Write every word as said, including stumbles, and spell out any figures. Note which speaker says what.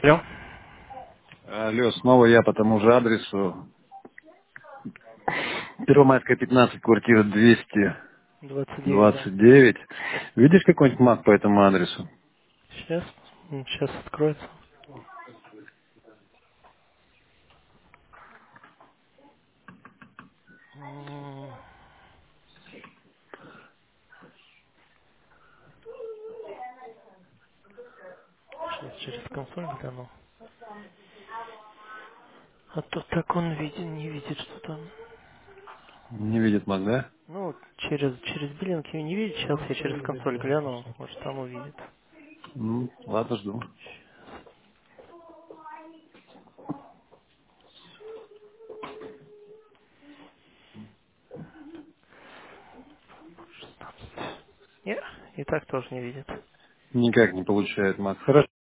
Speaker 1: Алло.
Speaker 2: Алло, снова я по тому же адресу. Первомайская, пятнадцать, квартира двести
Speaker 1: двадцать девять, да.
Speaker 2: двадцать девять. Видишь какой-нибудь маг по этому адресу?
Speaker 1: Сейчас. Сейчас откроется. Сейчас через консоль гляну. А то так он видит, не видит, что там.
Speaker 2: Не видит маг, да?
Speaker 1: Ну, через, через биллинг ее не видит. Сейчас я через консоль гляну. Может, там увидит.
Speaker 2: Ну, ладно, жду.
Speaker 1: Нет, и так тоже не видит.
Speaker 2: Никак не получает маг. Хорошо.